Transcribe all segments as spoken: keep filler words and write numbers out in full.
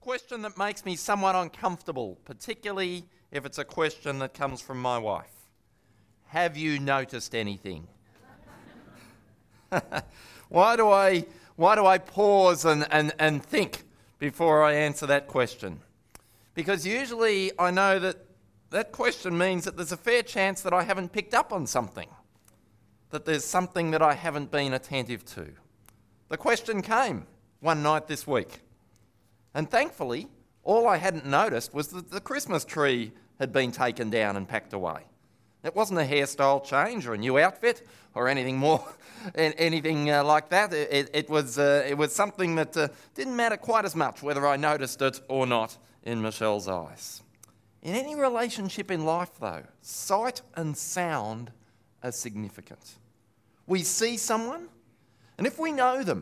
question that makes me somewhat uncomfortable, particularly if it's a question that comes from my wife. Have you noticed anything? Why do I why do I pause and, and, and think before I answer that question? Because usually I know that that question means that there's a fair chance that I haven't picked up on something, that there's something that I haven't been attentive to. The question came one night this week, and thankfully all I hadn't noticed was that the Christmas tree had been taken down and packed away. It wasn't a hairstyle change or a new outfit or anything more, anything uh, like that. It, it, it was uh, it was something that uh, didn't matter quite as much whether I noticed it or not in Michelle's eyes. In any relationship in life, though, sight and sound are significant. We see someone, and if we know them,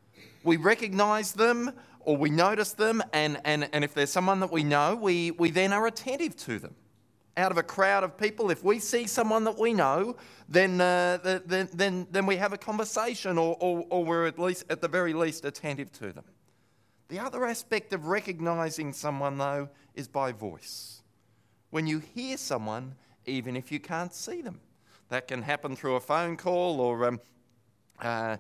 we recognise them or we notice them, and, and, and if there's someone that we know, we, we then are attentive to them. Out of a crowd of people, if we see someone that we know, then uh, then, then then we have a conversation, or, or, or we're at least, at the very least, attentive to them. The other aspect of recognising someone, though, is by voice. When you hear someone, even if you can't see them, that can happen through a phone call or um, uh,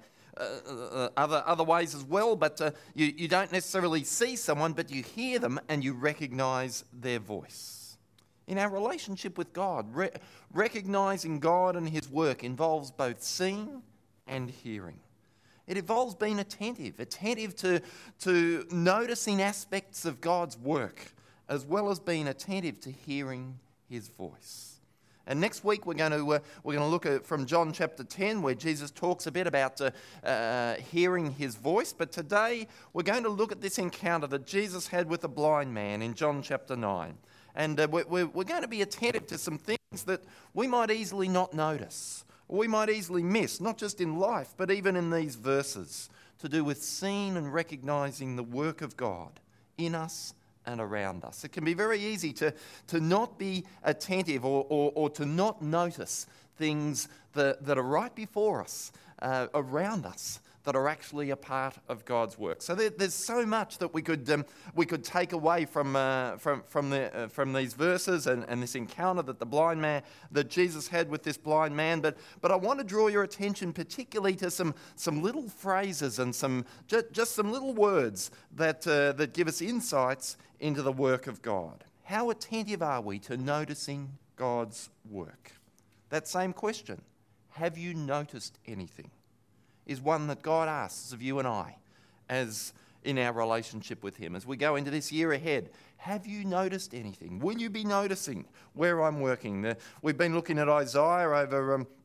uh, other other ways as well. But uh, you you don't necessarily see someone, but you hear them and you recognise their voice. In our relationship with God, re- recognising God and His work involves both seeing and hearing. It involves being attentive, attentive to, to noticing aspects of God's work, as well as being attentive to hearing His voice. And next week we're going to uh, we're going to look at from John chapter ten, where Jesus talks a bit about uh, uh, hearing His voice. But today we're going to look at this encounter that Jesus had with a blind man in John chapter nine. And uh, we're, we're going to be attentive to some things that we might easily not notice, or we might easily miss, not just in life, but even in these verses, to do with seeing and recognising the work of God in us and around us. It can be very easy to, to not be attentive or, or, or to not notice things that, that are right before us, uh, around us, that are actually a part of God's work. So there, there's so much that we could um, we could take away from uh, from from the uh, from these verses and, and this encounter that the blind man that Jesus had with this blind man. But but I want to draw your attention particularly to some some little phrases and some just, just some little words that uh, that give us insights into the work of God. How attentive are we to noticing God's work? That same question: have you noticed anything? Is one that God asks of you and I as in our relationship with Him. As we go into this year ahead, have you noticed anything? Will you be noticing where I'm working? The, we've been looking at Isaiah over, um,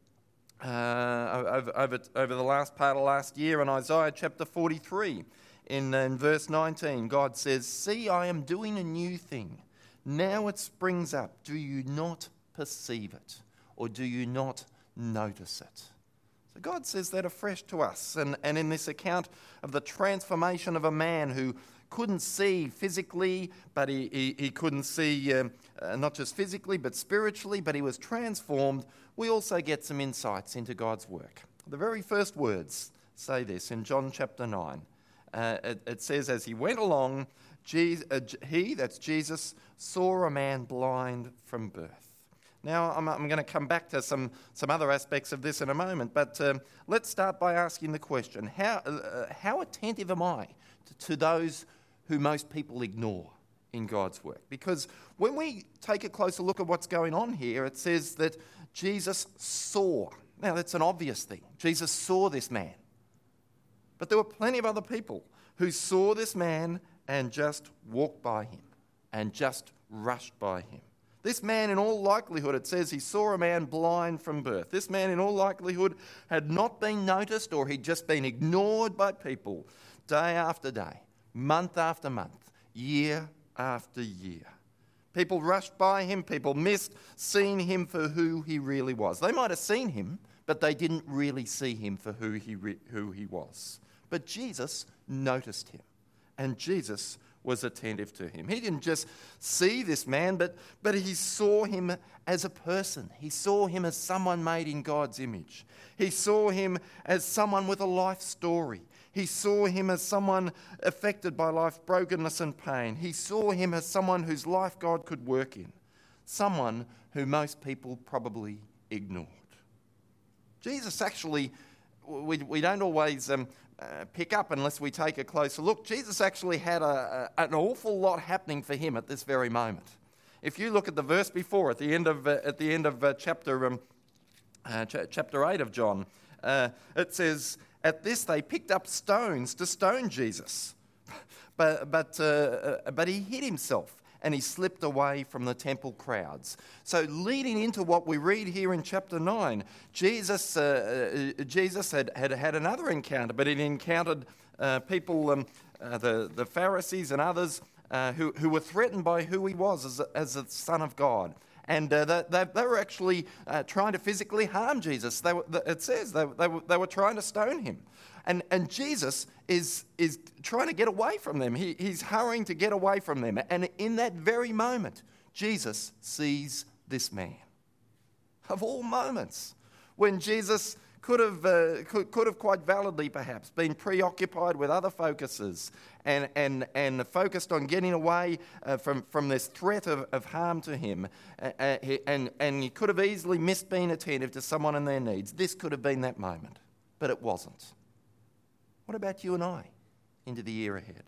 uh, over, over, over the last part of last year, in Isaiah chapter forty-three. In, in verse nineteen, God says, "See, I am doing a new thing. Now it springs up. Do you not perceive it? Or do you not notice it?" So God says that afresh to us. And, and in this account of the transformation of a man who couldn't see physically, but he, he, he couldn't see um, uh, not just physically, but spiritually, but he was transformed, we also get some insights into God's work. The very first words say this in John chapter nine. Uh, it, it says, as he went along, Jesus, uh, he, that's Jesus, saw a man blind from birth. Now, I'm, I'm going to come back to some, some other aspects of this in a moment, but um, let's start by asking the question, how, uh, how attentive am I to, to those who most people ignore in God's work? Because when we take a closer look at what's going on here, it says that Jesus saw. Now, that's an obvious thing. Jesus saw this man. But there were plenty of other people who saw this man and just walked by him and just rushed by him. This man, in all likelihood, it says he saw a man blind from birth. This man, in all likelihood, had not been noticed, or he'd just been ignored by people day after day, month after month, year after year. People rushed by him, people missed seeing him for who he really was. They might have seen him, but they didn't really see him for who he re- who he was. But Jesus noticed him, and Jesus was attentive to him. He didn't just see this man, but, but he saw him as a person. He saw him as someone made in God's image. He saw him as someone with a life story. He He saw him as someone affected by life's brokenness and pain. He saw him as someone whose life God could work in, someone who most people probably ignored. Jesus actually, we, we don't always um, uh, pick up unless we take a closer look. Jesus actually had a, a, an awful lot happening for him at this very moment. If you look at the verse before, at the end of uh, at the end of uh, chapter um, uh, ch- chapter eight of John, uh, it says, "At this they picked up stones to stone Jesus, but but uh, uh, but he hid himself." And he slipped away from the temple crowds. So leading into what we read here in chapter nine, Jesus uh, uh, Jesus had, had had another encounter, but he encountered uh, people, um, uh, the, the Pharisees and others, uh, who, who were threatened by who he was as a, as a Son of God. And uh, they, they, they were actually uh, trying to physically harm Jesus. They were, it says they, they, were, they were trying to stone him. And, and Jesus is, is trying to get away from them. He, he's hurrying to get away from them. And in that very moment, Jesus sees this man. Of all moments, when Jesus could have, uh, could, could have quite validly perhaps been preoccupied with other focuses and, and, and focused on getting away uh, from, from this threat of, of harm to him, uh, uh, he, and, and he could have easily missed being attentive to someone and their needs. This could have been that moment, but it wasn't. What about you and I into the year ahead?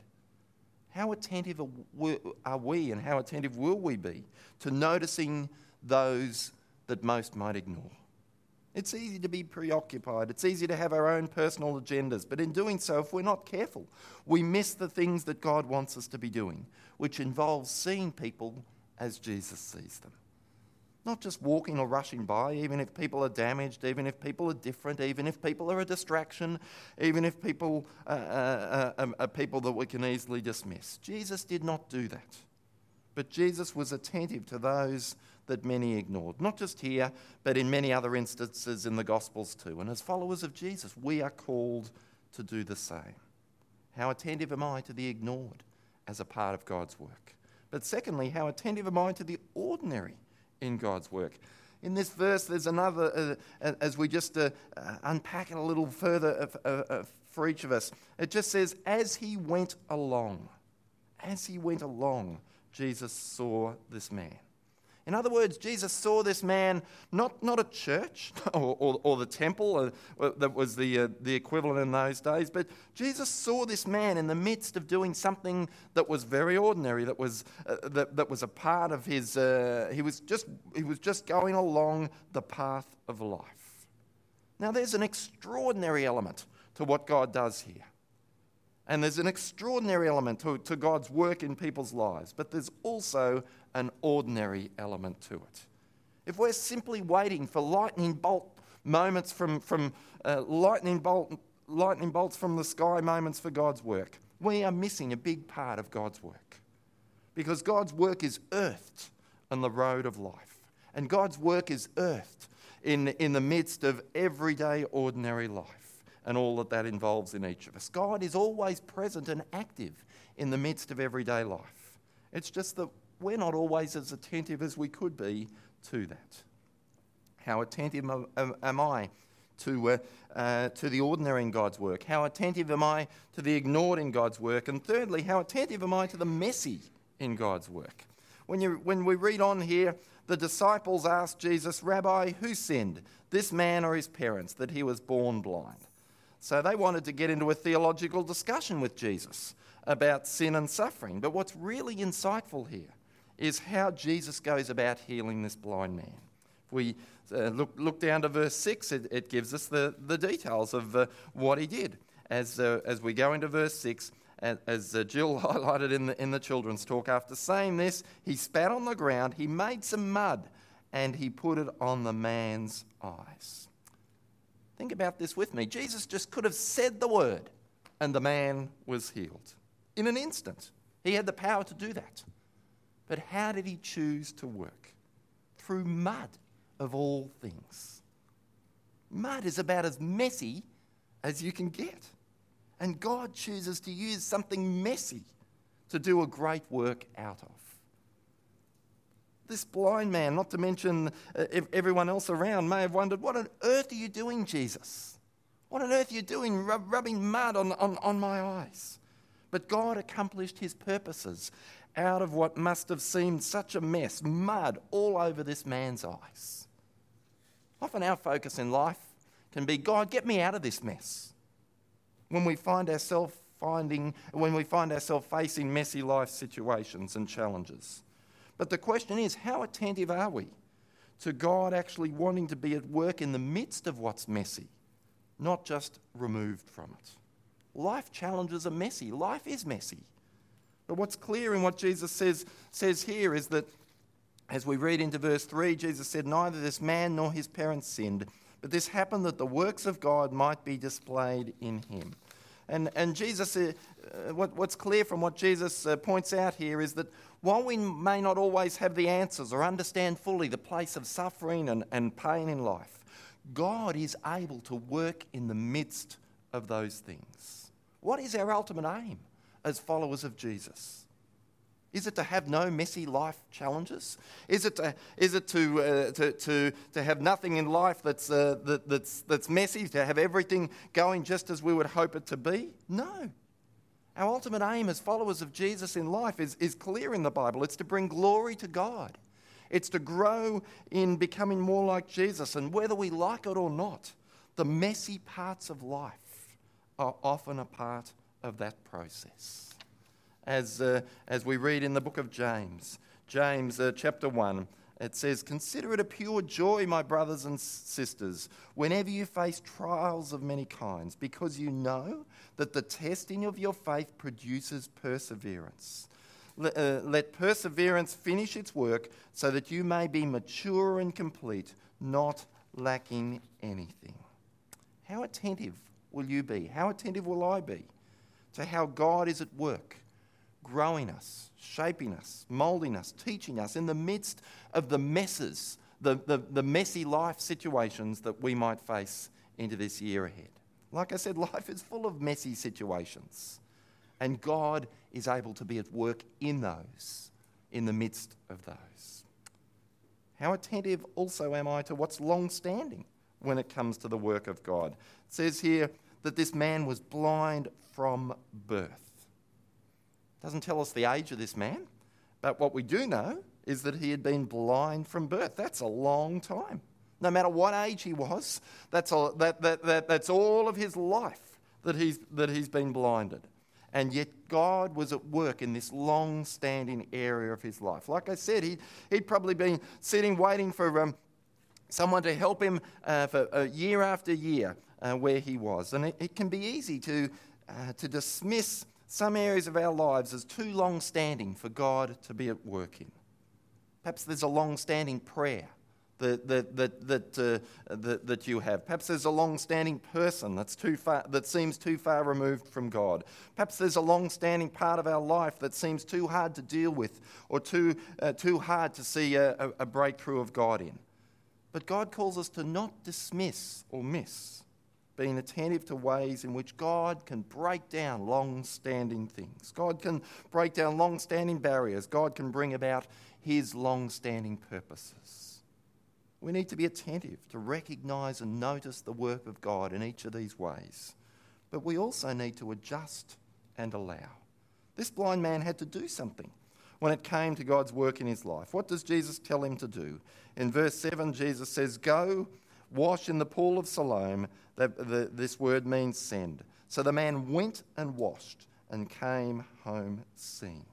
How attentive are we and how attentive will we be to noticing those that most might ignore? It's easy to be preoccupied. It's easy to have our own personal agendas. But in doing so, if we're not careful, we miss the things that God wants us to be doing, which involves seeing people as Jesus sees them. Not just walking or rushing by, even if people are damaged, even if people are different, even if people are a distraction, even if people uh, uh, uh, are people that we can easily dismiss. Jesus did not do that. But Jesus was attentive to those that many ignored. Not just here, but in many other instances in the Gospels too. And as followers of Jesus, we are called to do the same. How attentive am I to the ignored as a part of God's work? But secondly, how attentive am I to the ordinary in God's work? In this verse, there's another, uh, as we just uh, uh, unpack it a little further uh, uh, for each of us, it just says, as he went along, as he went along, Jesus saw this man. In other words, Jesus saw this man, not, not a church or, or, or the temple, uh, that was the, uh, the equivalent in those days, but Jesus saw this man in the midst of doing something that was very ordinary, that was, uh, that, that was a part of his, uh, he, was just, he was just going along the path of life. Now there's an extraordinary element to what God does here. And there's an extraordinary element to, to God's work in people's lives, but there's also an ordinary element to it. If we're simply waiting for lightning bolt moments from, from uh, lightning bolt lightning bolts from the sky moments for God's work, we are missing a big part of God's work. Because God's work is earthed on the road of life. And God's work is earthed in, in the midst of everyday ordinary life and all that that involves in each of us. God is always present and active in the midst of everyday life. It's just that we're not always as attentive as we could be to that. How attentive am I to, uh, uh, to the ordinary in God's work? How attentive am I to the ignored in God's work? And thirdly, how attentive am I to the messy in God's work? When, you, when we read on here, the disciples asked Jesus, "Rabbi, who sinned, this man or his parents, that he was born blind?" So they wanted to get into a theological discussion with Jesus about sin and suffering. But what's really insightful here is how Jesus goes about healing this blind man. If we uh, look, look down to verse six, it, it gives us the, the details of uh, what he did. As, uh, as we go into verse six, as, as uh, Jill highlighted in the, in the children's talk, after saying this, he spat on the ground, he made some mud, and he put it on the man's eyes. Think about this with me. Jesus just could have said the word and the man was healed in an instant. He had the power to do that. But how did he choose to work? Through mud, of all things. Mud is about as messy as you can get. And God chooses to use something messy to do a great work out of. This blind man, not to mention uh, everyone else around, may have wondered, what on earth are you doing, Jesus? What on earth are you doing rub- rubbing mud on, on, on my eyes? But God accomplished his purposes out of what must have seemed such a mess, mud all over this man's eyes. Often our focus in life can be, God, get me out of this mess. When we find ourselves finding, when we find ourselves facing messy life situations and challenges. But the question is, how attentive are we to God actually wanting to be at work in the midst of what's messy, not just removed from it? Life challenges are messy. Life is messy. But what's clear in what Jesus says, says here is that, as we read into verse three, Jesus said, neither this man nor his parents sinned, but this happened that the works of God might be displayed in him. And, and Jesus, uh, what, what's clear from what Jesus uh, points out here is that while we may not always have the answers or understand fully the place of suffering and, and pain in life, God is able to work in the midst of those things. What is our ultimate aim as followers of Jesus? Is it to have no messy life challenges? Is it to is it to uh, to, to to have nothing in life that's uh, that, that's that's messy? To have everything going just as we would hope it to be? No. Our ultimate aim as followers of Jesus in life is is clear in the Bible. It's to bring glory to God. It's to grow in becoming more like Jesus. And whether we like it or not, the messy parts of life are often a part of that process. As, uh, as we read in the book of James, James uh, chapter one, it says, consider it a pure joy, my brothers and sisters, whenever you face trials of many kinds, because you know that the testing of your faith produces perseverance. Let, uh, let perseverance finish its work so that you may be mature and complete, not lacking anything. How attentive will you be? How attentive will I be to how God is at work, growing us, shaping us, moulding us, teaching us in the midst of the messes, the, the, the messy life situations that we might face into this year ahead? Like I said, life is full of messy situations, and God is able to be at work in those, in the midst of those. How attentive also am I to what's long-standing when it comes to the work of God? It says here that this man was blind from birth. Doesn't tell us the age of this man, but what we do know is that he had been blind from birth. That's a long time. No matter what age he was, that's all, that, that, that, that's all of his life that he's, that he's been blinded. And yet God was at work in this long-standing area of his life. Like I said, he, he'd probably been sitting waiting for um, someone to help him uh, for uh, year after year uh, where he was. And it, it can be easy to, uh, to dismiss some areas of our lives as too long-standing for God to be at work in. Perhaps there's a long-standing prayer that that that that, uh, that that you have. Perhaps there's a long-standing person that's too far, that seems too far removed from God. Perhaps there's a long-standing part of our life that seems too hard to deal with, or too uh, too hard to see a, a, a breakthrough of God in. But God calls us to not dismiss or miss being attentive to ways in which God can break down long-standing things. God can break down long-standing barriers. God can bring about his long-standing purposes. We need to be attentive to recognise and notice the work of God in each of these ways. But we also need to adjust and allow. This blind man had to do something when it came to God's work in his life. What does Jesus tell him to do? In verse seven, Jesus says, "Go, wash in the pool of Siloam." That, the, this word means send. So the man went and washed and came home seeing.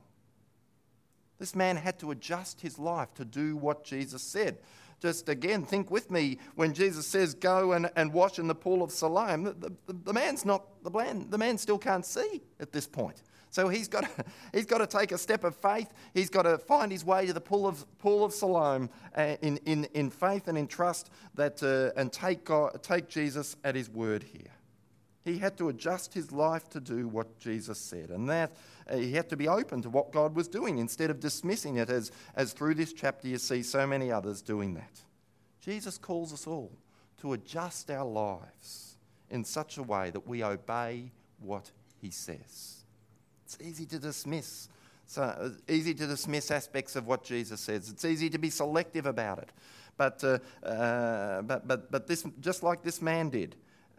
This man had to adjust his life to do what Jesus said. Just again, think with me when Jesus says, "Go and, and wash in the pool of Siloam." The, the, the man's not the man. The man still can't see at this point. So he's got to, he's got to take a step of faith. He's got to find his way to the pool of pool of Siloam uh, in, in in faith and in trust that uh, and take God, take Jesus at his word here. He had to adjust his life to do what Jesus said, and that uh, he had to be open to what God was doing instead of dismissing it as as through this chapter you see so many others doing that. Jesus calls us all to adjust our lives in such a way that we obey what he says. It's easy to dismiss. So uh, easy to dismiss aspects of what Jesus says. It's easy to be selective about it. But uh, uh, but but but this, just like this man did,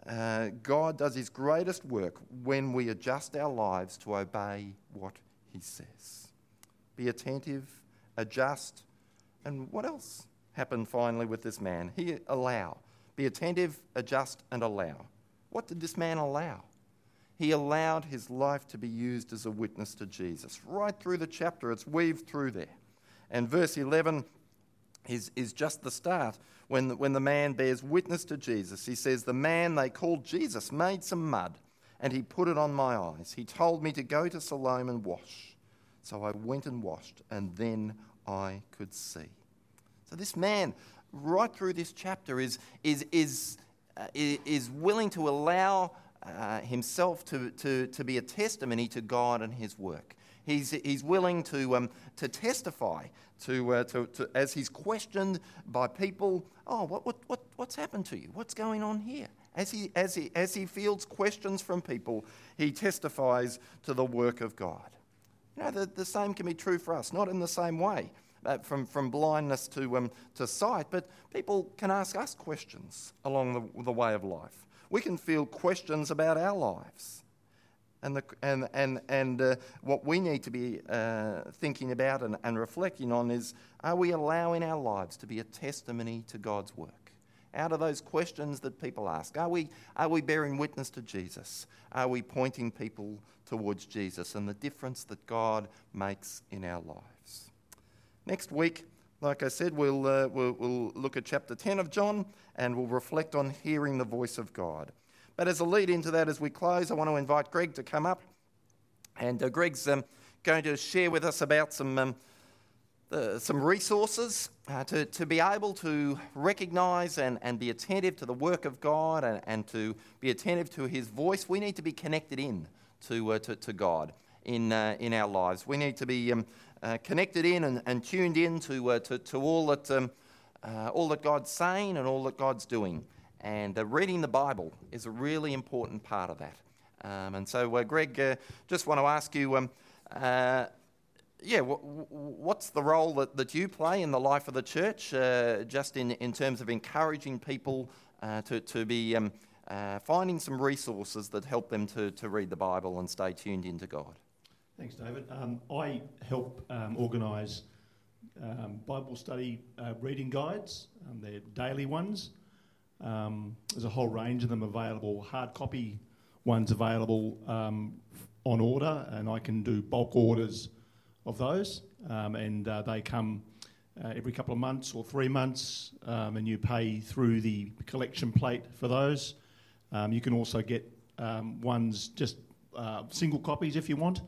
uh, God does his greatest work when we adjust our lives to obey what he says. Be attentive, adjust, and what else happened finally with this man? He allow. Be attentive, adjust, and allow. What did this man allow? He allowed his life to be used as a witness to Jesus. Right through the chapter, it's weaved through there. And verse eleven is, is just the start. When the, when the man bears witness to Jesus, he says, the man they called Jesus made some mud, and he put it on my eyes. He told me to go to Siloam and wash. So I went and washed, and then I could see. So this man, right through this chapter, is, is, is, uh, is willing to allow uh, himself to, to, to be a testimony to God and his work. He's, he's willing to, um, to testify to, uh, to, to, as he's questioned by people, oh, what, what, what, what's happened to you? What's going on here? As he, as, he, as he fields questions from people, he testifies to the work of God. You know, the, the same can be true for us, not in the same way, uh, from, from blindness to, um, to sight, but people can ask us questions along the, the way of life. We can field questions about our lives. And the, and and and uh, what we need to be uh, thinking about and, and reflecting on is, are we allowing our lives to be a testimony to God's work? Out of those questions that people ask, are we are we bearing witness to Jesus? Are we pointing people towards Jesus and the difference that God makes in our lives? Next week, like I said, we'll uh, we'll, we'll look at chapter ten of John, and we'll reflect on hearing the voice of God. But as a lead into that, as we close, I want to invite Greg to come up. And uh, Greg's um, going to share with us about some um, uh, some resources uh, to, to be able to recognise and, and be attentive to the work of God and, and to be attentive to his voice. We need to be connected in to, uh, to, to God in uh, in our lives. We need to be um, uh, connected in and, and tuned in to, uh, to, to all that um, uh, all that God's saying and all that God's doing. And uh, reading the Bible is a really important part of that. Um, and so, uh, Greg, uh, just want to ask you, um, uh, yeah, w- w- what's the role that, that you play in the life of the church, uh, just in, in terms of encouraging people uh, to, to be um, uh, finding some resources that help them to, to read the Bible and stay tuned into God? Thanks, David. Um, I help um, organise um, Bible study uh, reading guides. Um, they're daily ones. Um, there's a whole range of them available, hard copy ones available um, on order, and I can do bulk orders of those, um, and uh, they come uh, every couple of months or three months, um, and you pay through the collection plate for those. Um, you can also get um, ones, just uh, single copies if you want.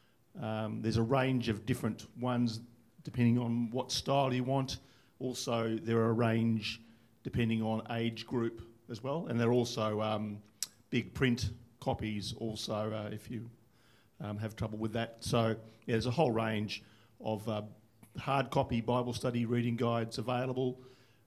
Um, there's a range of different ones depending on what style you want. Also, there are a range depending on age group as well. And they're also um, big print copies also uh, if you um, have trouble with that. So yeah, there's a whole range of uh, hard copy Bible study reading guides available.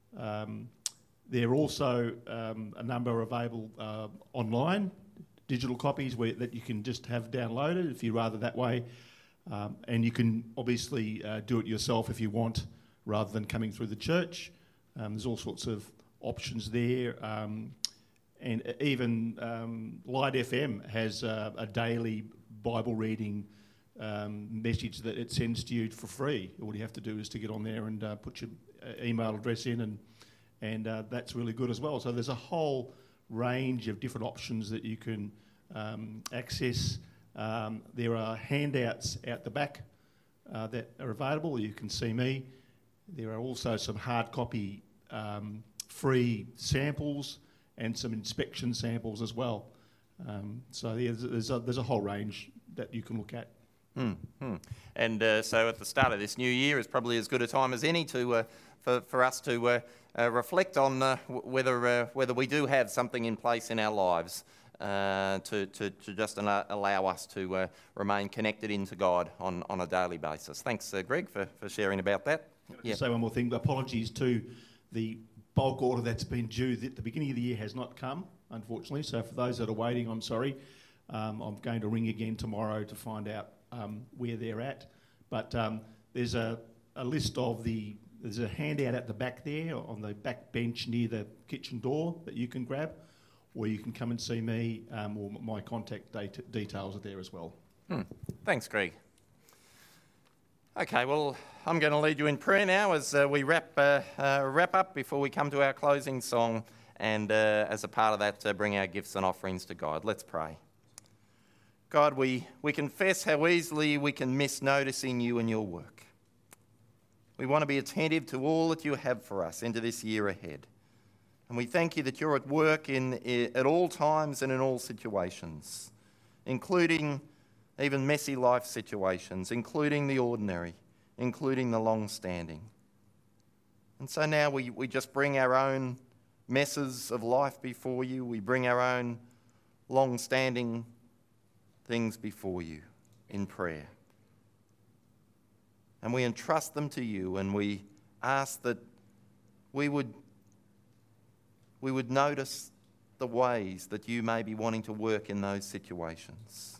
Um, there are also um, a number available uh, online, digital copies where, that you can just have downloaded if you rather that way. Um, and you can obviously uh, do it yourself if you want, rather than coming through the church. Um, there's all sorts of options there, um, and even um, Light F M has uh, a daily Bible reading um, message that it sends to you for free. All you have to do is to get on there and uh, put your email address in, and and uh, that's really good as well. So there's a whole range of different options that you can um, access. Um, there are handouts out the back uh, that are available. You can see me. There are also some hard copy um, free samples and some inspection samples as well. Um, so yeah, there's, a, there's a whole range that you can look at. Hmm, hmm. And uh, so at the start of this new year is probably as good a time as any to uh, for, for us to uh, uh, reflect on uh, w- whether uh, whether we do have something in place in our lives uh, to, to, to just allow, allow us to uh, remain connected into God on, on a daily basis. Thanks, uh, Greg, for, for sharing about that. Can I just say one more thing? Apologies to the bulk order that's been due. At the beginning of the year has not come, unfortunately. So for those that are waiting, I'm sorry. Um, I'm going to ring again tomorrow to find out um, where they're at. But um, there's a, a list of the... There's a handout at the back there on the back bench near the kitchen door that you can grab. or you can come and see me, um, or my contact data details are there as well. Hmm. Thanks, Greg. Okay, well, I'm going to lead you in prayer now as uh, we wrap uh, uh, wrap up before we come to our closing song, and uh, as a part of that, uh, bring our gifts and offerings to God. Let's pray. God, we, we confess how easily we can miss noticing you and your work. We want to be attentive to all that you have for us into this year ahead. And we thank you that you're at work in, in at all times and in all situations, including even messy life situations, including the ordinary, including the long-standing. And so now we, we just bring our own messes of life before you. We bring our own long-standing things before you in prayer. And we entrust them to you, and we ask that we would, we would notice the ways that you may be wanting to work in those situations.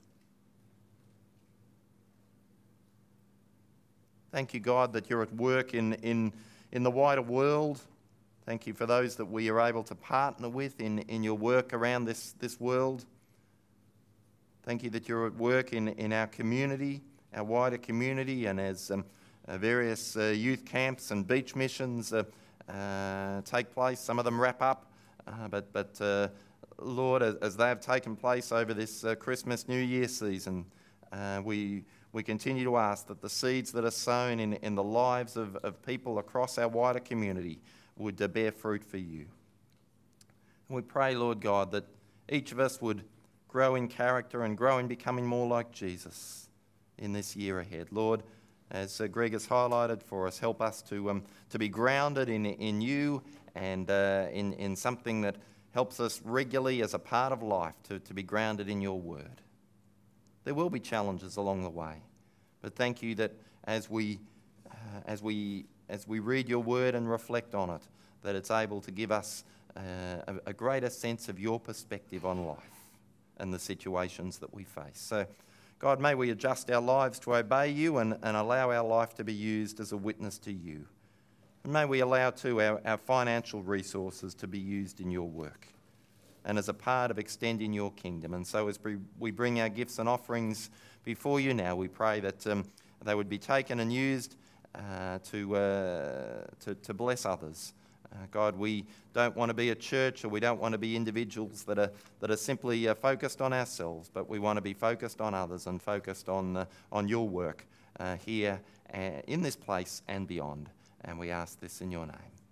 Thank you, God, that you're at work in, in, in the wider world. Thank you for those that we are able to partner with in, in your work around this, this world. Thank you that you're at work in, in our community, our wider community, and as um, uh, various uh, youth camps and beach missions uh, uh, take place. Some of them wrap up, uh, but, but uh, Lord, as, as they have taken place over this uh, Christmas, New Year season, uh, we... We continue to ask that the seeds that are sown in, in the lives of, of people across our wider community would uh, bear fruit for you. And we pray, Lord God, that each of us would grow in character and grow in becoming more like Jesus in this year ahead. Lord, as uh, Greg has highlighted for us, help us to, um, to be grounded in, in you and uh, in, in something that helps us regularly as a part of life to, to be grounded in your word. There will be challenges along the way, but thank you that as we, uh, as we, as we read your word and reflect on it, that it's able to give us uh, a, a greater sense of your perspective on life and the situations that we face. So, God, may we adjust our lives to obey you and, and allow our life to be used as a witness to you. And may we allow too our, our financial resources to be used in your work and as a part of extending your kingdom. And so as we, we bring our gifts and offerings before you now, we pray that um, they would be taken and used uh, to, uh, to, to bless others. Uh, God, we don't want to be a church, or we don't want to be individuals that are, that are simply uh, focused on ourselves, but we want to be focused on others and focused on, uh, on your work uh, here uh, in this place and beyond. And we ask this in your name.